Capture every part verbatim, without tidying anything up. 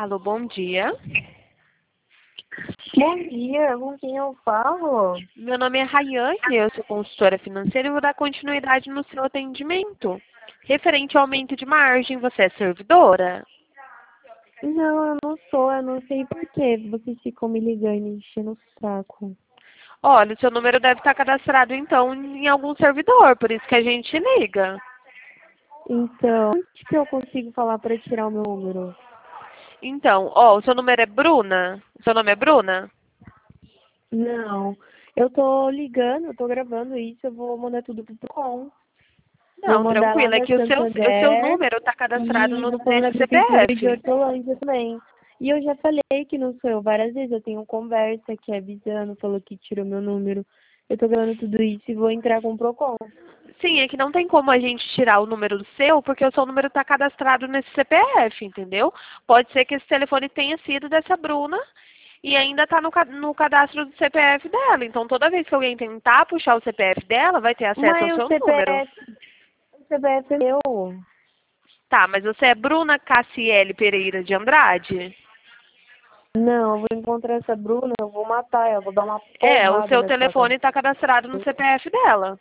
Alô, bom dia. Bom dia, com quem eu falo? Meu nome é Rayane, eu sou consultora financeira e vou dar continuidade no seu atendimento. Referente ao aumento de margem, você é servidora? Não, eu não sou, eu não sei por que vocês ficam me ligando e enchendo o saco. Olha, o seu número deve estar cadastrado, então, em algum servidor, por isso que a gente liga. Então, onde que eu consigo falar para tirar o meu número? Então, ó, o seu número é Bruna? O seu nome é Bruna? Não, eu tô ligando, eu tô gravando isso, eu vou mandar tudo pro Procon. Vou Não, mandar lá tranquilo, é na que o seu, o seu Santander número está cadastrado e no, vou falar na nesse prefeitura de C P F. Hortolândia também. E eu já falei que não sou eu várias vezes, eu tenho conversa que é avisando, falou que tirou meu número. Eu tô gravando tudo isso e vou entrar com o Procon. Sim, é que não tem como a gente tirar o número do seu, porque o seu número está cadastrado nesse C P F, entendeu? Pode ser que esse telefone tenha sido dessa Bruna e ainda está no, ca- no cadastro do C P F dela. Então, toda vez que alguém tentar puxar o C P F dela, vai ter acesso ao Mas o seu número. C P F, o C P F é meu. Tá, mas você é Bruna Cassiele Pereira de Andrade? Não, eu vou encontrar essa Bruna, eu vou matar ela, vou dar uma É, o porrada seu nessa telefone está cadastrado no C P F dela.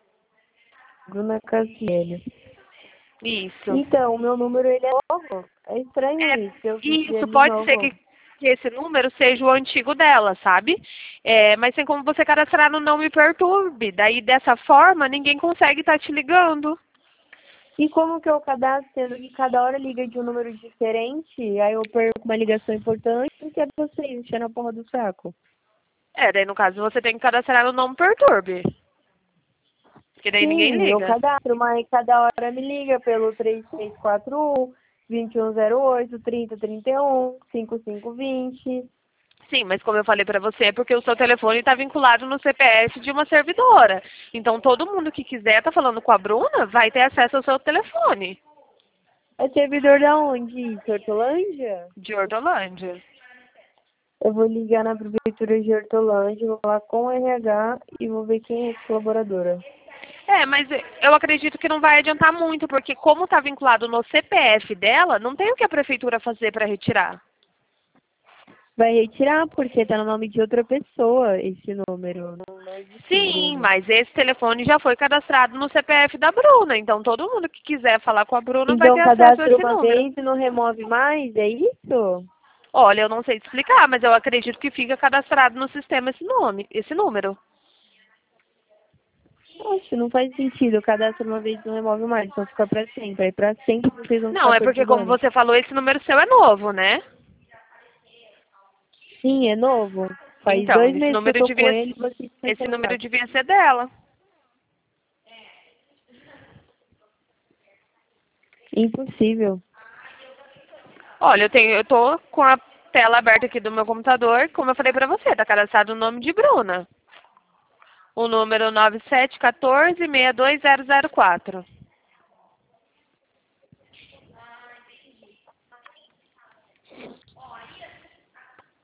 Bruna Cassiele. Isso. Então, o meu número ele é novo. É estranho É, isso, eu fiz isso ele pode ser que, novo. que esse número seja o antigo dela, sabe? É, mas tem como você cadastrar no Não Me Perturbe. Daí, dessa forma, ninguém consegue estar te ligando. E como que eu cadastro, sendo que cada hora liga de um número diferente, aí eu perco uma ligação importante, que é vocês enchendo a porra do saco. É, daí, no caso, você tem que cadastrar no Não Me Perturbe. Porque daí ninguém Sim, eu liga. cadastro, mas cada hora me liga pelo três três quatro um, dois um zero oito, trinta, trinta e um, cinco cinco vinte. Sim, mas como eu falei pra você, é porque o seu telefone está vinculado no C P F de uma servidora. Então, todo mundo que quiser estar falando com a Bruna vai ter acesso ao seu telefone. É servidor da onde? De Hortolândia? De Hortolândia. Eu vou ligar na prefeitura de Hortolândia, vou falar com o R H e vou ver quem é essa colaboradora. É, mas eu acredito que não vai adiantar muito, porque como está vinculado no C P F dela, não tem o que a prefeitura fazer para retirar. Vai retirar porque tá no nome de outra pessoa esse número. Não, não existe Sim, Bruna. mas esse telefone já foi cadastrado no C P F da Bruna, então todo mundo que quiser falar com a Bruna vai ter Então acesso a cadastra esse uma número. vez e não remove mais, é isso? Olha, eu não sei te explicar, mas eu acredito que fica cadastrado no sistema esse nome, esse número. Poxa, não faz sentido. Cadastra uma vez e não remove mais, então fica pra sempre. Aí pra sempre vocês vão Não, ficar é porque como perturbando. você falou, esse número seu é novo, né? Sim, é novo. Faz Então, dois esse meses que eu número tô com devia, ele e vocês estão esse enchendo o número saco. devia ser dela. Impossível. Olha, eu tenho, eu tô com a tela aberta aqui do meu computador, como eu falei pra você, tá cadastrado o nome de Bruna. O número nove sete um quatro, seis dois zero zero quatro.